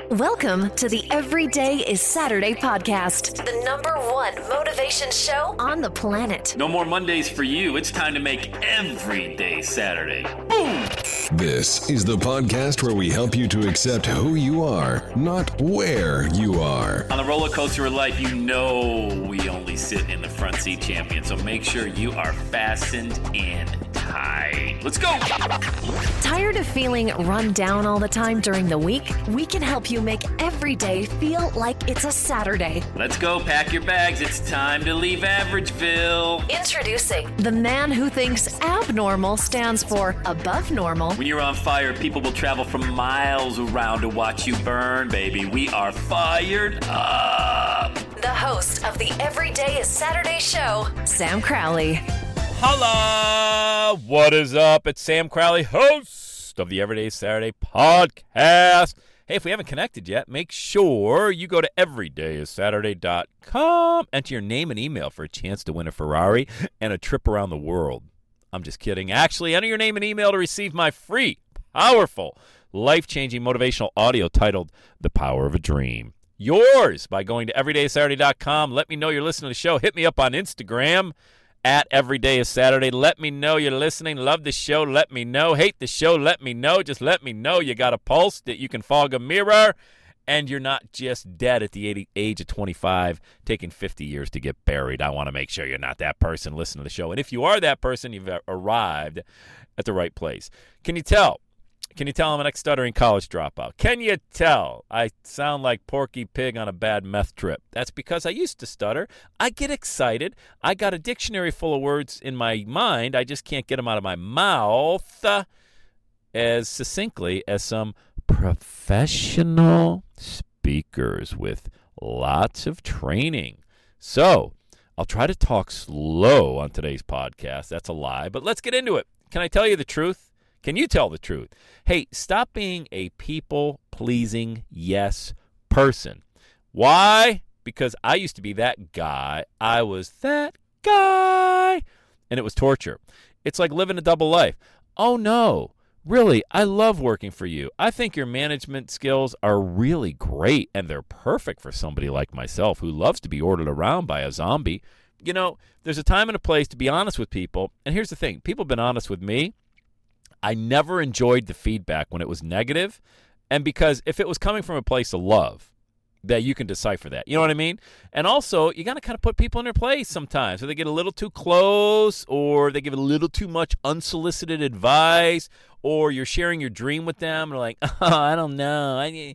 Welcome to the Everyday is Saturday podcast, the #1 motivation show on the planet. No more Mondays for you. It's time to make every day Saturday. Boom! This is the podcast where we help you to accept who you are, not where you are. On the roller coaster of life, you know we only sit in the front seat, champion. So make sure you are fastened and tight. Let's go! Tired of feeling run down all the time during the week? We can help you make every day feel like it's a Saturday. Let's go. Pack your bags. It's time to leave Averageville. Introducing the man who thinks abnormal stands for above normal. When you're on fire, people will travel from miles around to watch you burn, baby. We are fired up. The host of the Everyday is Saturday show, Sam Crowley. Holla! What is up? It's Sam Crowley, host of the Everyday Saturday podcast. Hey, if we haven't connected yet, make sure you go to everydayissaturday.com, enter your name and email for a chance to win a Ferrari and a trip around the world. I'm just kidding. Actually, enter your name and email to receive my free, powerful, life-changing motivational audio titled The Power of a Dream. Yours by going to everydayissaturday.com. Let me know you're listening to the show. Hit me up on Instagram at everydayissaturday. Let me know you're listening. Love the show. Let me know. Hate the show. Let me know. Just let me know you got a pulse, that you can fog a mirror, and you're not just dead at the age of 25, taking 50 years to get buried. I want to make sure you're not that person. Listen to the show. And if you are that person, you've arrived at the right place. Can you tell? Can you tell I'm an ex-stuttering college dropout? Can you tell I sound like Porky Pig on a bad meth trip? That's because I used to stutter. I get excited. I got a dictionary full of words in my mind. I just can't get them out of my mouth as succinctly as some professional speakers with lots of training. So I'll try to talk slow on today's podcast. That's a lie, but let's get into it. Can I tell you the truth? Can you tell the truth? Hey, stop being a people-pleasing yes person. Why? Because I used to be that guy. I was that guy. And it was torture. It's like living a double life. Oh, no. Really, I love working for you. I think your management skills are really great, and they're perfect for somebody like myself who loves to be ordered around by a zombie. You know, there's a time and a place to be honest with people. And here's the thing. People have been honest with me. I never enjoyed the feedback when it was negative, and because if it was coming from a place of love, that you can decipher that. You know what I mean? And also, you got to kind of put people in their place sometimes. So they get a little too close, or they give a little too much unsolicited advice, or you're sharing your dream with them, and they're like, oh, I don't know.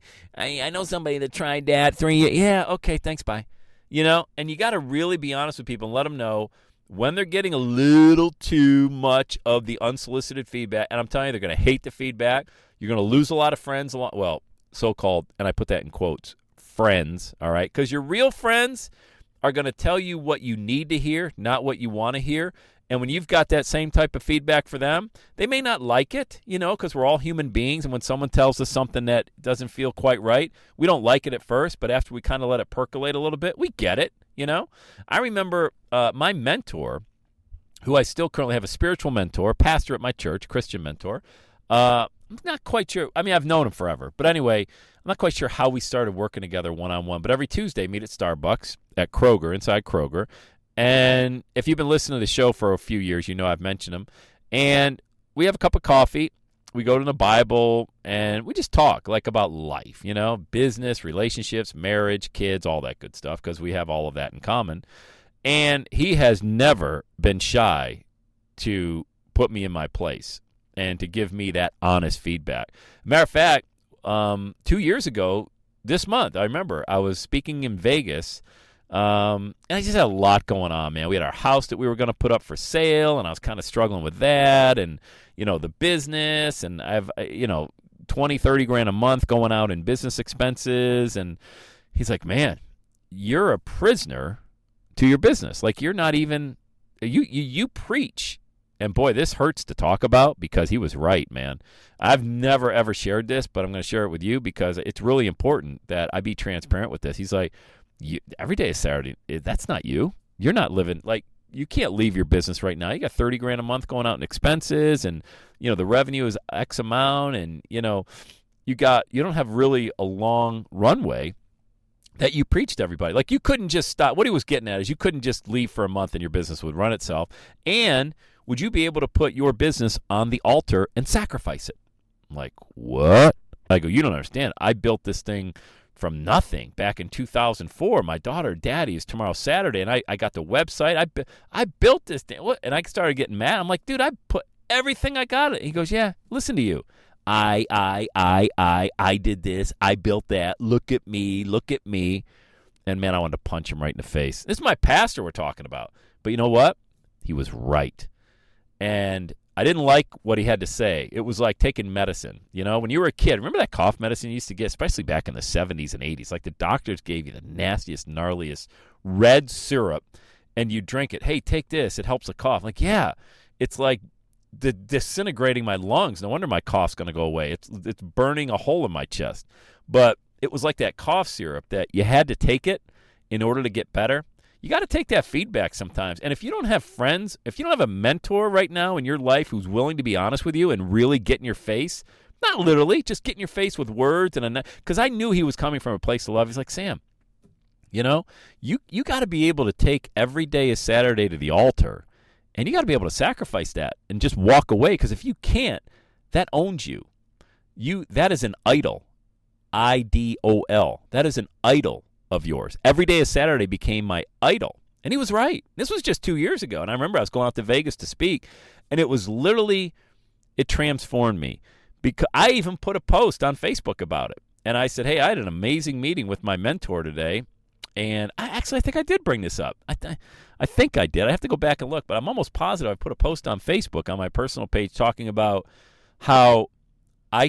I know somebody that tried that 3 years. Yeah, okay, thanks, bye. You know, and you got to really be honest with people and let them know when they're getting a little too much of the unsolicited feedback. And I'm telling you, they're going to hate the feedback. You're going to lose a lot of friends, well, so-called, and I put that in quotes, friends, all right? Because your real friends are going to tell you what you need to hear, not what you want to hear. And when you've got that same type of feedback for them, they may not like it, you know, because we're all human beings. And when someone tells us something that doesn't feel quite right, we don't like it at first. But after we kind of let it percolate a little bit, we get it, you know. I remember my mentor, who I still currently have, a spiritual mentor, pastor at my church, Christian mentor. I'm not quite sure. I mean, I've known him forever. But anyway, I'm not quite sure how we started working together one-on-one. But every Tuesday, meet at Starbucks at Kroger, inside Kroger. And if you've been listening to the show for a few years, you know I've mentioned him. And we have a cup of coffee. We go to the Bible, and we just talk like about life, you know, business, relationships, marriage, kids, all that good stuff, because we have all of that in common. And he has never been shy to put me in my place and to give me that honest feedback. Matter of fact, 2 years ago, this month, I remember I was speaking in Vegas. And I just had a lot going on, man. We had our house that we were going to put up for sale, and I was kind of struggling with that, and, you know, the business, and I have, you know, 20, 30 grand a month going out in business expenses. And he's like, man, you're a prisoner to your business. Like, you're not even, you preach. And boy, this hurts to talk about, because he was right, man. I've never, ever shared this, but I'm going to share it with you because it's really important that I be transparent with this. He's like, every day is Saturday. That's not you. You're not living, like, you can't leave your business right now. You got 30 grand a month going out in expenses, and, you know, the revenue is X amount, and, you know, you don't have really a long runway that you preach to everybody. Like, you couldn't just stop. What he was getting at is you couldn't just leave for a month and your business would run itself. And would you be able to put your business on the altar and sacrifice it? I'm like, what? I go, you don't understand. I built this thing from nothing back in 2004. My daughter, Daddy, is tomorrow Saturday, and I got the website. I built this thing. And I started getting mad. I'm like, dude, I put everything I got. He goes, yeah, listen to you. I did this. I built that. Look at me. And, man, I wanted to punch him right in the face. This is my pastor we're talking about. But you know what? He was right. And I didn't like what he had to say. It was like taking medicine. You know, when you were a kid, remember that cough medicine you used to get, especially back in the 70s and 80s? Like, the doctors gave you the nastiest, gnarliest red syrup, and you drink it. Hey, take this. It helps the cough. Like, yeah, it's like disintegrating my lungs. No wonder my cough's going to go away. It's burning a hole in my chest. But it was like that cough syrup that you had to take it in order to get better. You got to take that feedback sometimes. And if you don't have friends, if you don't have a mentor right now in your life who's willing to be honest with you and really get in your face, not literally, just get in your face with words. Because I knew he was coming from a place of love. He's like, Sam, you know, you got to be able to take every day as Saturday to the altar. And you got to be able to sacrifice that and just walk away. Because if you can't, that owns you. That is an idol. IDOL. That is an idol of yours. Every day of Saturday became my idol. And he was right. This was just 2 years ago. And I remember I was going out to Vegas to speak. And it was literally, it transformed me. Because I even put a post on Facebook about it. And I said, hey, I had an amazing meeting with my mentor today. And I think I did bring this up. I think I did. I have to go back and look. But I'm almost positive I put a post on Facebook on my personal page talking about how I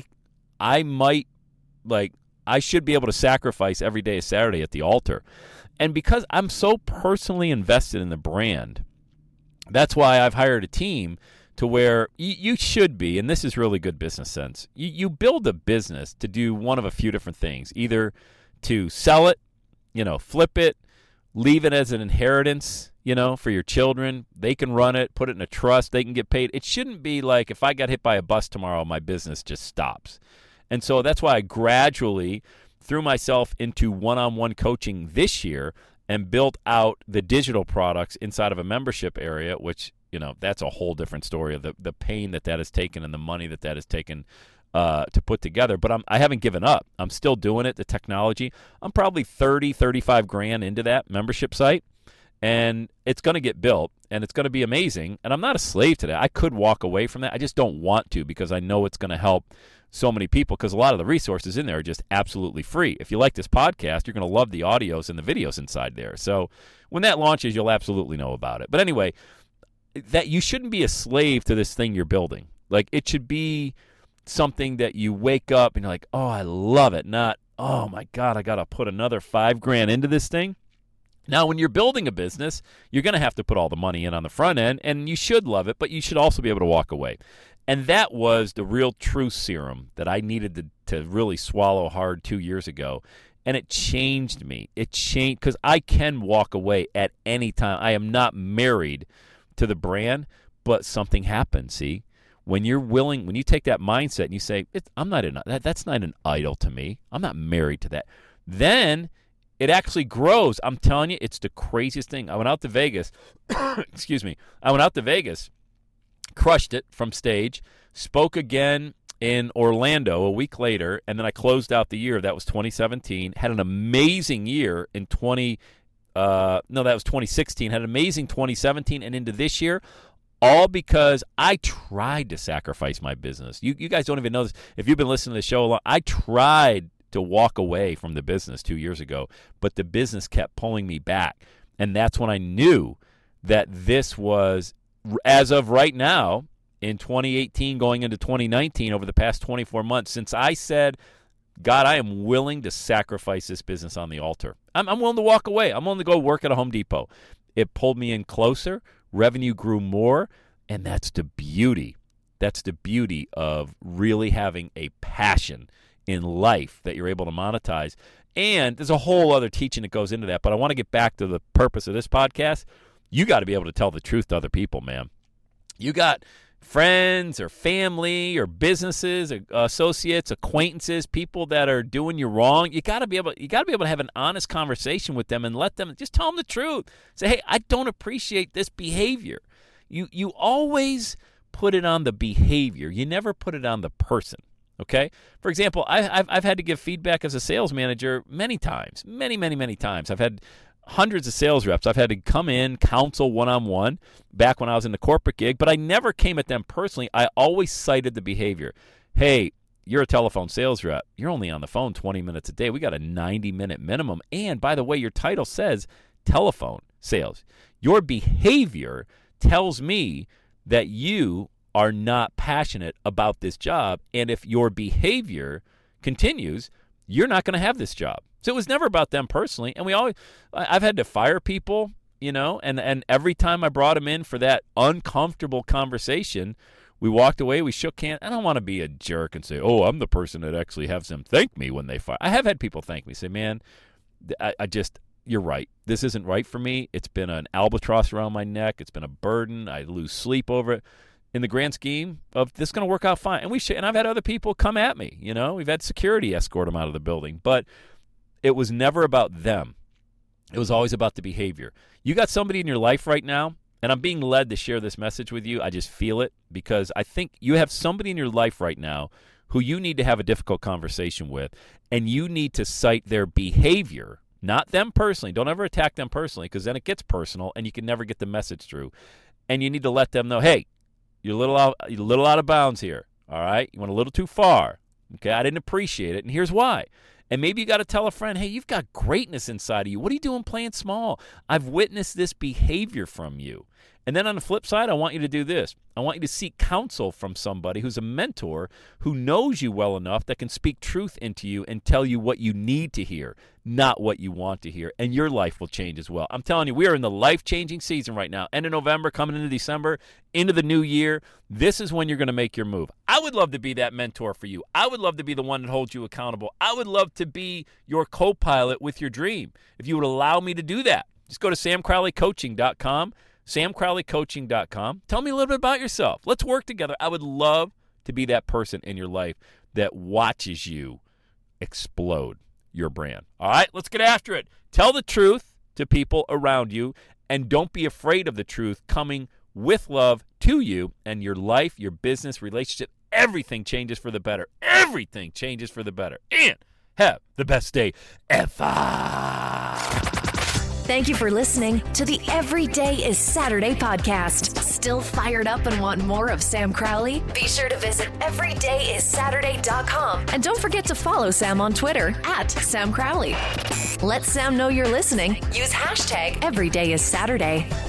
might, like, I should be able to sacrifice every day of Saturday at the altar. And because I'm so personally invested in the brand, that's why I've hired a team to where you should be, and this is really good business sense, you build a business to do one of a few different things, either to sell it, flip it, leave it as an inheritance, for your children. They can run it, put it in a trust, they can get paid. It shouldn't be like if I got hit by a bus tomorrow, my business just stops. And so that's why I gradually threw myself into one-on-one coaching this year and built out the digital products inside of a membership area, which, that's a whole different story of the pain that has taken and the money that has taken to put together. But I haven't given up. I'm still doing it, the technology. I'm probably 30, 35 grand into that membership site, and it's going to get built, and it's going to be amazing. And I'm not a slave to that. I could walk away from that. I just don't want to because I know it's going to help so many people, because a lot of the resources in there are just absolutely free. If you like this podcast, you're going to love the audios and the videos inside there. So when that launches, you'll absolutely know about it. But anyway, that you shouldn't be a slave to this thing you're building. Like, it should be something that you wake up and you're like, oh, I love it. Not, oh my God, I got to put another $5,000 into this thing. Now, when you're building a business, you're going to have to put all the money in on the front end, and you should love it, but you should also be able to walk away. And that was the real truth serum that I needed to really swallow hard 2 years ago. And it changed me. It changed because I can walk away at any time. I am not married to the brand, but something happens, see? When you're willing, when you take that mindset and you say, that's not an idol to me. I'm not married to that. Then it actually grows. I'm telling you, it's the craziest thing. I went out to Vegas. Excuse me. I went out to Vegas. Crushed it from stage, spoke again in Orlando a week later, and then I closed out the year. That was 2017. Had an amazing year in 2016. Had an amazing 2017 and into this year, all because I tried to sacrifice my business. You guys don't even know this. If you've been listening to the show a lot, I tried to walk away from the business 2 years ago, but the business kept pulling me back. And that's when I knew that this was, as of right now, in 2018 going into 2019, over the past 24 months, since I said, God, I am willing to sacrifice this business on the altar. I'm willing to walk away. I'm willing to go work at a Home Depot. It pulled me in closer. Revenue grew more, and that's the beauty. That's the beauty of really having a passion in life that you're able to monetize. And there's a whole other teaching that goes into that, but I want to get back to the purpose of this podcast. You got to be able to tell the truth to other people, man. You got friends or family or businesses, or associates, acquaintances, people that are doing you wrong, you got to be able to have an honest conversation with them and let them just tell them the truth. Say, hey, I don't appreciate this behavior. You always put it on the behavior. You never put it on the person. Okay? For example, I've had to give feedback as a sales manager many times, many times. I've had hundreds of sales reps. I've had to come in, counsel one-on-one back when I was in the corporate gig, but I never came at them personally. I always cited the behavior. Hey, you're a telephone sales rep. You're only on the phone 20 minutes a day. We got a 90-minute minimum. And by the way, your title says telephone sales. Your behavior tells me that you are not passionate about this job. And if your behavior continues, you're not going to have this job. So it was never about them personally. And I've had to fire people, and every time I brought them in for that uncomfortable conversation, we walked away, we shook hands. I don't want to be a jerk and say, oh, I'm the person that actually has them thank me when they fire. I have had people thank me, say, man, you're right. This isn't right for me. It's been an albatross around my neck. It's been a burden. I lose sleep over it. In the grand scheme of this is going to work out fine. And I've had other people come at me, We've had security escort them out of the building. But it was never about them. It was always about the behavior. You got somebody in your life right now, and I'm being led to share this message with you. I just feel it because I think you have somebody in your life right now who you need to have a difficult conversation with, and you need to cite their behavior, not them personally. Don't ever attack them personally because then it gets personal and you can never get the message through. And you need to let them know, hey, you're a little out of bounds here, all right? You went a little too far, okay? I didn't appreciate it, and here's why. And maybe you got to tell a friend, hey, you've got greatness inside of you. What are you doing playing small? I've witnessed this behavior from you. And then on the flip side, I want you to do this. I want you to seek counsel from somebody who's a mentor who knows you well enough that can speak truth into you and tell you what you need to hear, not what you want to hear. And your life will change as well. I'm telling you, we are in the life-changing season right now. End of November, coming into December, into the new year. This is when you're going to make your move. I would love to be that mentor for you. I would love to be the one that holds you accountable. I would love to be your co-pilot with your dream. If you would allow me to do that, just go to samcrowleycoaching.com. samcrowleycoaching.com. Tell me a little bit about yourself. Let's work together. I would love to be that person in your life that watches you explode your brand. All right, let's get after it. Tell the truth to people around you, and don't be afraid of the truth coming with love to you, and your life, your business, relationship, everything changes for the better. Everything changes for the better. And have the best day ever. Thank you for listening to the Every Day is Saturday podcast. Still fired up and want more of Sam Crowley? Be sure to visit everydayissaturday.com. And don't forget to follow Sam on Twitter @Sam Crowley. Let Sam know you're listening. Use #EverydayIsSaturday.